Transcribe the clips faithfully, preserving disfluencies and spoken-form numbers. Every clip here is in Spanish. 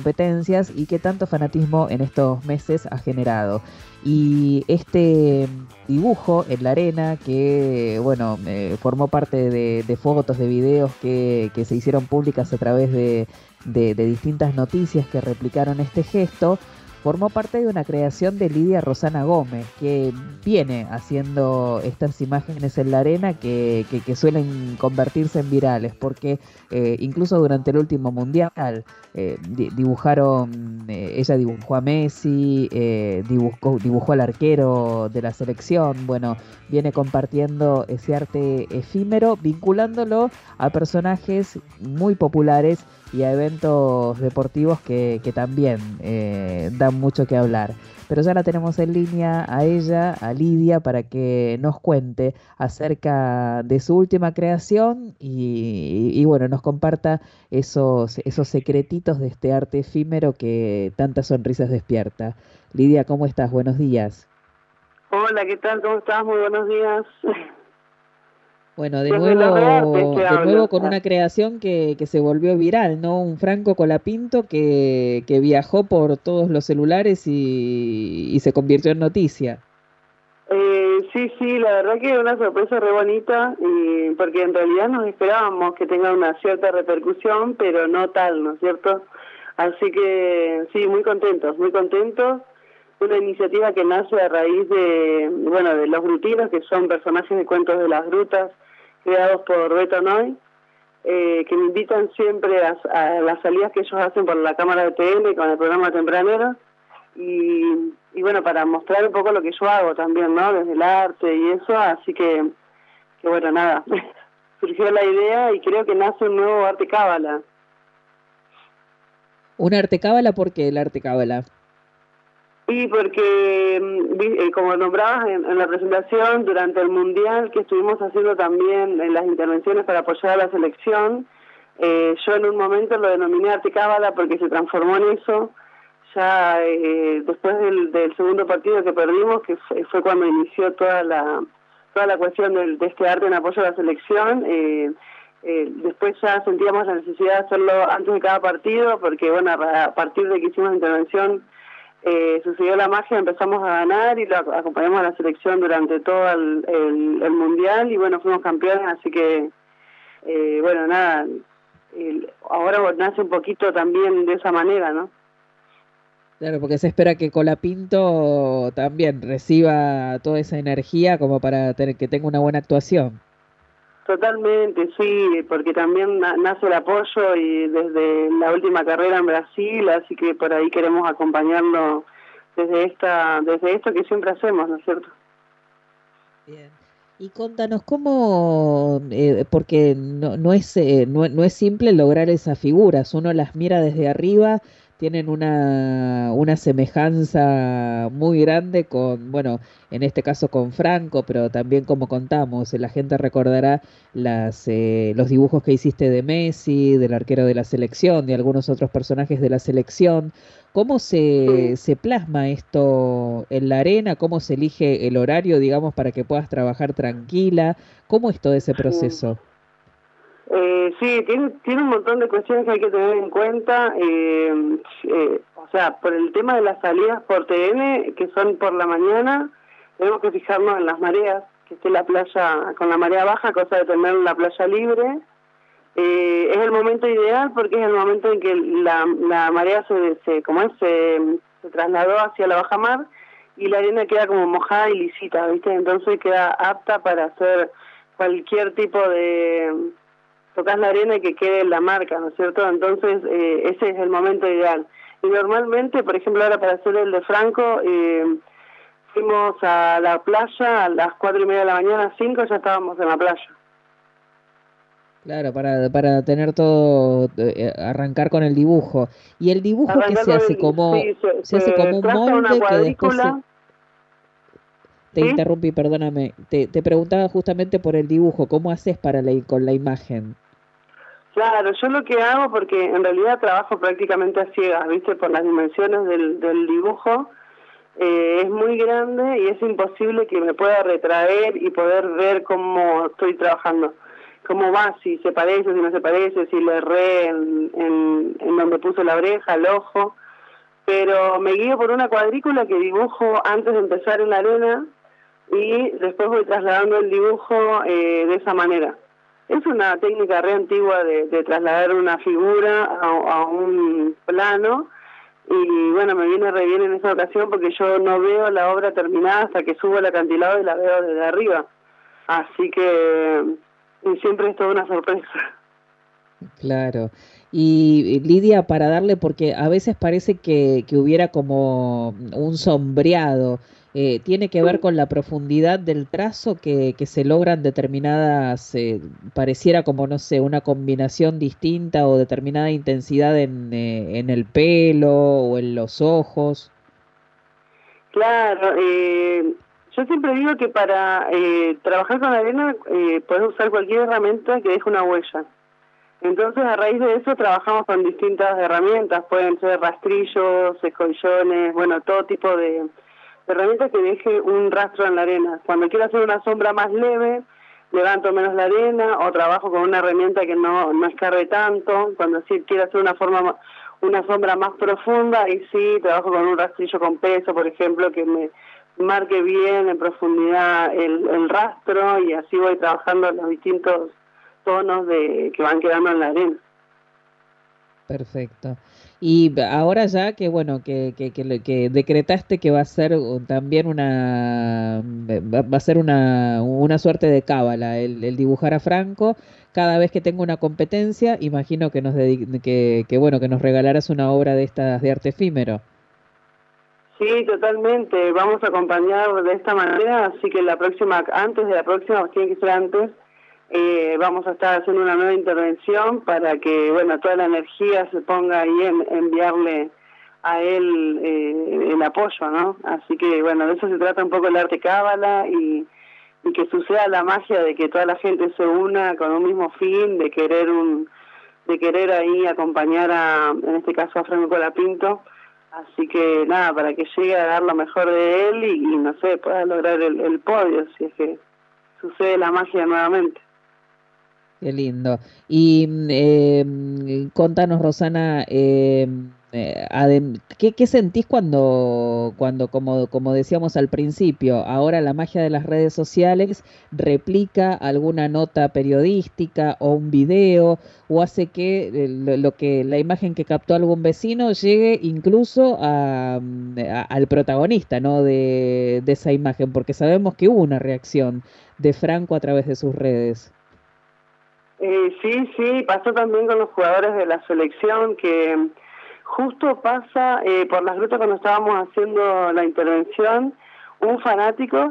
competencias y que tanto fanatismo en estos meses ha generado. Y este dibujo en la arena que, bueno, eh, formó parte de, de fotos, de videos que, que se hicieron públicas a través de, de, de distintas noticias que replicaron este gesto, formó parte de una creación de Lidia Rosana Gómez, que viene haciendo estas imágenes en la arena que, que, que suelen convertirse en virales, porque eh, incluso durante el último mundial eh, di- dibujaron, eh, ella dibujó a Messi, eh, dibujó, dibujó al arquero de la selección, bueno, viene compartiendo ese arte efímero, vinculándolo a personajes muy populares y a eventos deportivos que, que también eh, dan mucho que hablar. Pero ya la tenemos en línea a ella, a Lidia, para que nos cuente acerca de su última creación y, y, y bueno, nos comparta esos, esos secretitos de este arte efímero que tantas sonrisas despierta. Lidia, ¿cómo estás? Buenos días. Hola, ¿qué tal? ¿Cómo estás? Muy buenos días. Bueno, de Desde la Rearte nuevo, te de nuevo hablo. con una creación que, que se volvió viral, ¿no? Un Franco Colapinto que, que viajó por todos los celulares y, y se convirtió en noticia. Eh, sí, sí, la verdad que es una sorpresa re bonita, y porque en realidad nos esperábamos que tenga una cierta repercusión, pero no tal, ¿no es cierto? Así que sí, muy contentos, muy contentos. Una iniciativa que nace a raíz de, bueno, de Los Grutinos, que son personajes de cuentos de las grutas, creados por Beto Noy, eh, que me invitan siempre a, a las salidas que ellos hacen por la Cámara de T N con el programa Tempranero. Y, y bueno, para mostrar un poco lo que yo hago también, ¿no? Desde el arte y eso, así que, que bueno, nada, surgió la idea y creo que nace un nuevo arte cábala. Un arte cábala, ¿por qué el arte cábala? Y porque, mm, vi- eh, como nombrabas en, en la presentación, durante el Mundial que estuvimos haciendo también en las intervenciones para apoyar a la selección, eh, yo en un momento lo denominé arte cábala porque se transformó en eso. Ya eh, después del, del segundo partido que perdimos, que fue, fue cuando inició toda la toda la cuestión del, de este arte en apoyo a la selección, eh, eh, después ya sentíamos la necesidad de hacerlo antes de cada partido, porque bueno, a, a partir de que hicimos la intervención, eh, sucedió la magia, empezamos a ganar y lo acompañamos a la selección durante todo el, el, el mundial y bueno, fuimos campeones, así que eh, bueno, nada, el, ahora nace un poquito también de esa manera, ¿no? Claro, porque se espera que Colapinto también reciba toda esa energía como para tener, que tenga una buena actuación. Totalmente, sí, porque también na nace el apoyo y desde la última carrera en Brasil, así que por ahí queremos acompañarlo desde esta, desde esto que siempre hacemos, ¿no es cierto? Bien. Y contanos cómo, eh, porque no, no es, eh, no, no es simple lograr esas figuras, uno las mira desde arriba, tienen una, una semejanza muy grande con, bueno, en este caso con Franco, pero también como contamos, eh, la gente recordará las, eh, los dibujos que hiciste de Messi, del arquero de la selección, de algunos otros personajes de la selección. ¿Cómo se, Sí. se plasma esto en la arena? ¿Cómo se elige el horario, digamos, para que puedas trabajar tranquila? ¿Cómo es todo ese Sí. proceso? Eh, sí, tiene, tiene un montón de cuestiones que hay que tener en cuenta, eh, eh, o sea, por el tema de las salidas por T N, que son por la mañana, tenemos que fijarnos en las mareas, que esté la playa con la marea baja, cosa de tener la playa libre. Eh, es el momento ideal porque es el momento en que la, la marea se, se, como es, se, se trasladó hacia la bajamar y la arena queda como mojada y lisita, ¿viste? Entonces queda apta para hacer cualquier tipo de... Tocas la arena y que quede la marca, ¿no es cierto? Entonces eh, ese es el momento ideal. Y normalmente, por ejemplo, ahora para hacer el de Franco, eh, fuimos a la playa a las cuatro y media de la mañana, cinco ya estábamos en la playa. Claro, para, para tener todo, eh, arrancar con el dibujo. ¿Y el dibujo qué Arrancar se con hace el... como, Sí, se, se hace se como un traza una molde que después se... cuadrícula, Te ¿sí? interrumpí, perdóname. Te, te preguntaba justamente por el dibujo, ¿cómo haces para la, con la imagen? Claro, yo lo que hago, porque en realidad trabajo prácticamente a ciegas, ¿viste? Por las dimensiones del, del dibujo, eh, es muy grande y es imposible que me pueda retraer y poder ver cómo estoy trabajando. cómo va, si se parece, si no se parece, si le erré en, en, en donde puso la oreja, el ojo, pero me guío por una cuadrícula que dibujo antes de empezar en la arena y después voy trasladando el dibujo eh, de esa manera. Es una técnica re antigua de, de trasladar una figura a, a un plano y bueno, me viene re bien en esta ocasión porque yo no veo la obra terminada hasta que subo el acantilado y la veo desde arriba. Así que y siempre es toda una sorpresa. Claro. Y Lidia, para darle, porque a veces parece que, que hubiera como un sombreado, eh, ¿tiene que ver Sí. con la profundidad del trazo que, que se logran determinadas, eh, pareciera como, no sé, una combinación distinta o determinada intensidad en, eh, en el pelo o en los ojos? Claro, eh, yo siempre digo que para eh, trabajar con arena eh, puedes usar cualquier herramienta que deje una huella. Entonces, a raíz de eso, trabajamos con distintas herramientas. Pueden ser rastrillos, escollones, bueno, todo tipo de herramientas que deje un rastro en la arena. Cuando quiero hacer una sombra más leve, levanto menos la arena o trabajo con una herramienta que no, no escarbe tanto. Cuando sí quiero hacer una forma una sombra más profunda, y sí, trabajo con un rastrillo con peso, por ejemplo, que me marque bien en profundidad el, el rastro, y así voy trabajando los distintos tonos de que van quedando en la arena. Perfecto. Y ahora ya que bueno, que, que, que, le- que decretaste que va a ser un- también una va va a ser una, una suerte de cábala el, el dibujar a Franco, cada vez que tenga una competencia, imagino que nos dedi- que, que bueno, que nos regalarás una obra de estas de arte efímero. Sí, totalmente. Vamos a acompañar de esta manera, así que la próxima, antes de la próxima, tiene que ser antes, eh, vamos a estar haciendo una nueva intervención para que, bueno, toda la energía se ponga ahí en enviarle a él eh, el apoyo, ¿no? Así que, bueno, de eso se trata un poco el arte cábala y, y que suceda la magia de que toda la gente se una con un mismo fin, de querer un de querer ahí acompañar a, en este caso a Franco Colapinto. Así que nada, para que llegue a dar lo mejor de él y, y no sé, pueda lograr el, el podio, si es que sucede la magia nuevamente. Qué lindo. Y mm, eh, mm, contanos, Rosana, eh, eh, adem- ¿qué, qué sentís cuando, cuando como, como decíamos al principio, ahora la magia de las redes sociales replica alguna nota periodística o un video o hace que eh, lo, lo que la imagen que captó algún vecino llegue incluso a, mm, a- al protagonista, ¿no? de, de esa imagen, porque sabemos que hubo una reacción de Franco a través de sus redes. Eh, sí, sí, pasó también con los jugadores de la selección, que justo pasa eh, por las rutas cuando estábamos haciendo la intervención, un fanático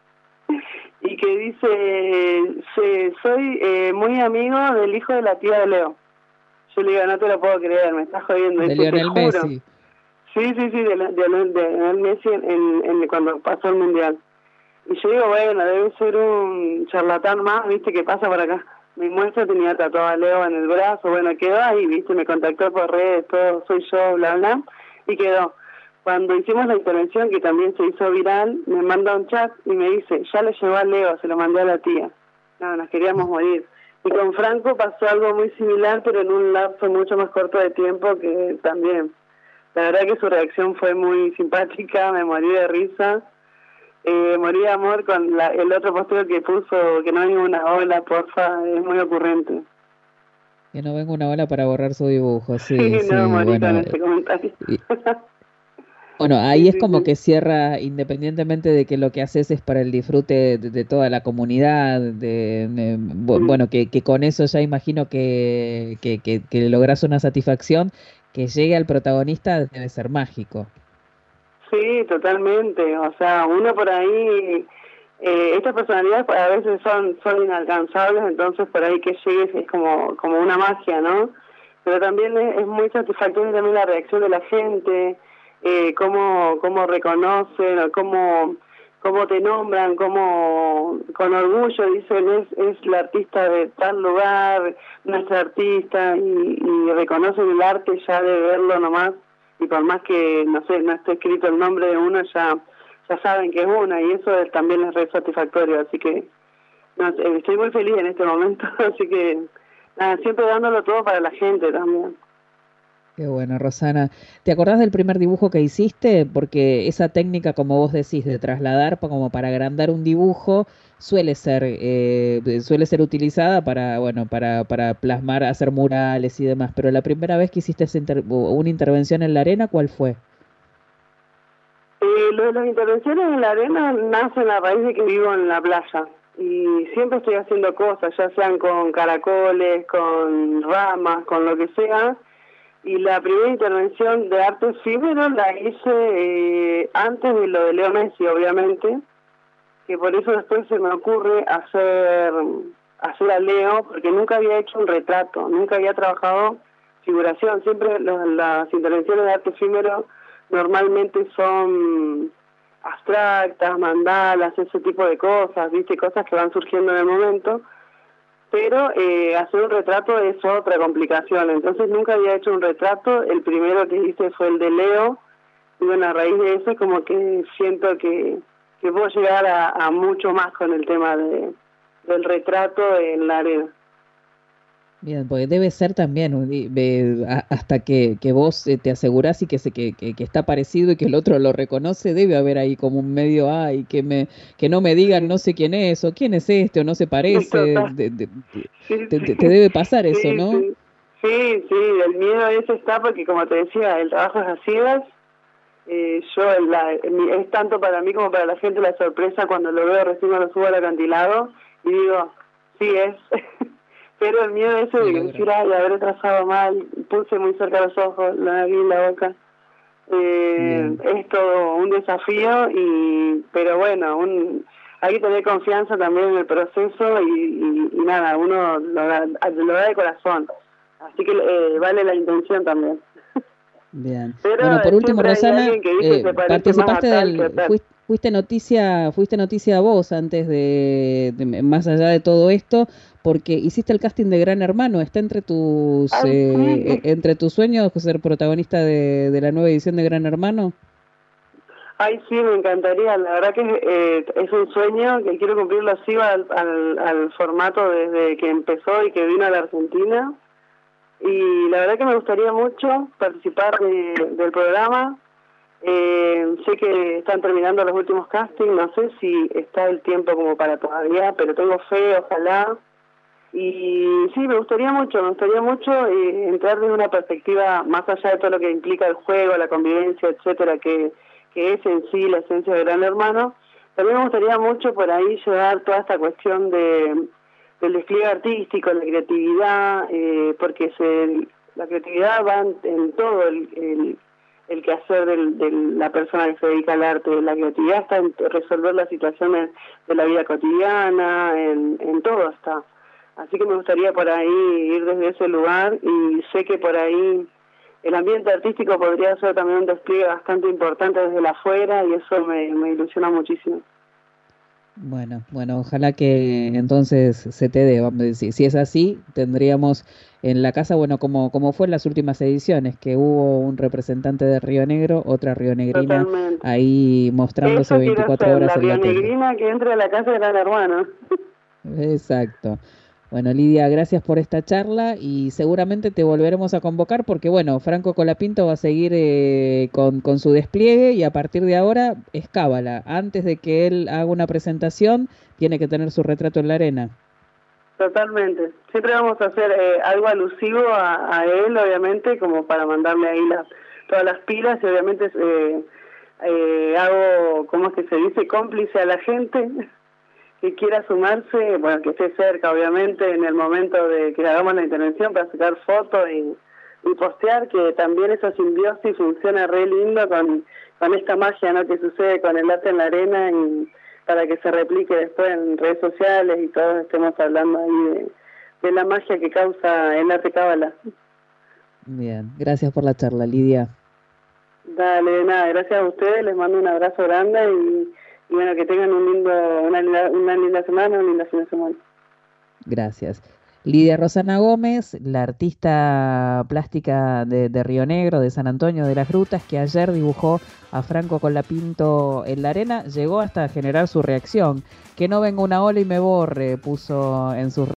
y que dice, sí, soy eh, muy amigo del hijo de la tía de Leo. Yo le digo, no te lo puedo creer, me estás jodiendo. De Dice, te Lionel juro. Messi. Sí, sí, sí, de, de, de, de Messi en, en, en- cuando pasó el Mundial. Y yo digo, bueno, debe ser un charlatán más, viste, que pasa por acá. Mi muestra tenía tatuado a Leo en el brazo, bueno, quedó ahí, viste, me contactó por redes, todo, soy yo, bla, bla, y quedó. Cuando hicimos la intervención, que también se hizo viral, me manda un chat y me dice, ya le llevó a Leo, se lo mandé a la tía. No, nos queríamos morir. Y con Franco pasó algo muy similar, pero en un lapso mucho más corto de tiempo, que también. La verdad que su reacción fue muy simpática, me morí de risa. Eh, morí de amor con la, el otro posteo que puso, que no hay ninguna ola, porfa, es muy ocurrente. Que no venga una ola para borrar su dibujo. Sí, Sí, no, sí, morí con bueno. ese comentario. y- bueno, ahí Sí, es sí, como sí. que cierra, independientemente de que lo que haces es para el disfrute de, de toda la comunidad, de, de- bu- Mm. bueno, que, que con eso ya imagino que, que, que, que logras una satisfacción, que llegue al protagonista debe ser mágico. Sí, totalmente. O sea, uno por ahí, eh, estas personalidades a veces son son inalcanzables, entonces por ahí que llegues es como como una magia, ¿no? Pero también es, es muy satisfactorio también la reacción de la gente, eh, cómo cómo reconocen, o cómo cómo te nombran, cómo con orgullo dicen es es la artista de tal lugar, nuestra artista, y, y reconocen el arte ya de verlo nomás, y por más que, no sé, no esté escrito el nombre de uno, ya ya saben que es una, y eso es, también es re satisfactorio, así que no, eh, estoy muy feliz en este momento, así que nada, siempre dándolo todo para la gente también. Qué bueno, Rosana. ¿Te acordás del primer dibujo que hiciste? Porque esa técnica, como vos decís, de trasladar pa- como para agrandar un dibujo, suele ser, eh, suele ser utilizada para, bueno, para, para plasmar, hacer murales y demás. Pero la primera vez que hiciste esa inter- una intervención en la arena, ¿cuál fue? Eh, lo de las intervenciones en la arena nacen a raíz de que vivo en la playa y siempre estoy haciendo cosas, ya sean con caracoles, con ramas, con lo que sea. Y la primera intervención de arte efímero la hice eh, antes de lo de Leo Messi, obviamente, que por eso después se me ocurre hacer, hacer a Leo, porque nunca había hecho un retrato, nunca había trabajado figuración. Siempre los, las intervenciones de arte efímero normalmente son abstractas, mandalas, ese tipo de cosas, viste, cosas que van surgiendo en el momento, pero eh, hacer un retrato es otra complicación. Entonces nunca había hecho un retrato. El primero que hice fue el de Leo, y bueno, a raíz de eso es como que siento que, que puedo llegar a, a mucho más con el tema de, del retrato en la arena. Bien, porque debe ser también un di- ve- a- hasta que, que vos eh, te asegurás y que, se, que, que, que está parecido y que el otro lo reconoce, debe haber ahí como un medio, ay, que me, que no me digan Sí, no sé quién es o quién es este o no se sí, parece, total. de- de- de- Sí, te, te- te sí, debe pasar eso, sí, ¿no? sí. Sí, sí, el miedo ese está porque, como te decía, el trabajo es a ciegas. Eh, yo, la, es tanto para mí como para la gente la sorpresa cuando lo veo recién cuando subo al acantilado y digo, sí es. Pero el miedo ese Se de logra. decir, ay, haber trazado mal, puse muy cerca los ojos, la nariz, la boca. Eh, Bien. es todo un desafío, y pero bueno, un, hay que tener confianza también en el proceso y, y, y nada, uno lo da, lo da de corazón. Así que eh, vale la intención también. Bien. Pero Bueno, por último, siempre hay Rosana, alguien que dice eh, se parece más a participaste tal que a del, tal. fuis- fuiste, noticia, fuiste noticia vos antes de, de- más allá de todo esto, porque hiciste el casting de Gran Hermano. ¿Está entre tus, Ay, eh, e- sí. entre tus sueños ser protagonista de, de la nueva edición de Gran Hermano? Ay, sí, me encantaría. La verdad que eh, es un sueño que quiero cumplirlo así al, al, al formato desde que empezó y que vino a la Argentina. Y la verdad que me gustaría mucho participar de, del programa. Eh, sé que están terminando los últimos castings, no sé si está el tiempo como para todavía, pero tengo fe, ojalá. Y sí, me gustaría mucho, me gustaría mucho eh, entrar desde una perspectiva más allá de todo lo que implica el juego, la convivencia, etcétera, que, que es en sí la esencia de Gran Hermano. También me gustaría mucho por ahí llevar toda esta cuestión de del despliegue artístico, la creatividad, eh, porque se, la creatividad va en, en todo el, el, el quehacer del, de la persona que se dedica al arte. La creatividad está en resolver las situaciones de la vida cotidiana, en, en todo está. Así que me gustaría por ahí ir desde ese lugar, y sé que por ahí el ambiente artístico podría ser también un despliegue bastante importante desde la afuera, y eso me, me ilusiona muchísimo. Bueno, bueno, ojalá que entonces se te dé, vamos a decir. Si es así, tendríamos en la casa, bueno, como, como fue en las últimas ediciones, que hubo un representante de Río Negro, otra rionegrina Totalmente. ahí mostrándose Eso quiero veinticuatro hacer, horas la en la tele. rionegrina que entre a la casa de Gran Hermano. Exacto. Bueno, Lidia, gracias por esta charla y seguramente te volveremos a convocar porque, bueno, Franco Colapinto va a seguir eh, con, con su despliegue y a partir de ahora es cábala. Antes de que él haga una presentación, tiene que tener su retrato en la arena. Totalmente. Siempre vamos a hacer eh, algo alusivo a, a él, obviamente, como para mandarle ahí las, todas las pilas, y obviamente eh, eh, hago, ¿cómo es que se dice?, cómplice a la gente que quiera sumarse, bueno, que esté cerca, obviamente, en el momento de que hagamos la intervención, para sacar fotos y, y postear, que también esa simbiosis funciona re lindo con, con esta magia, ¿no?, que sucede con el arte en la arena, y para que se replique después en redes sociales y todos estemos hablando ahí de, de la magia que causa el arte cábala. Bien, gracias por la charla, Lidia. Dale, de nada, gracias a ustedes, les mando un abrazo grande, y, y bueno, que tengan un lindo, una, linda- una linda semana, un lindo fin de semana. Gracias. Lidia Rosana Gómez, la artista plástica de, de Río Negro, de San Antonio de las Grutas, que ayer dibujó a Franco Colapinto en la arena, llegó hasta generar su reacción. Que no venga una ola y me borre, puso en sus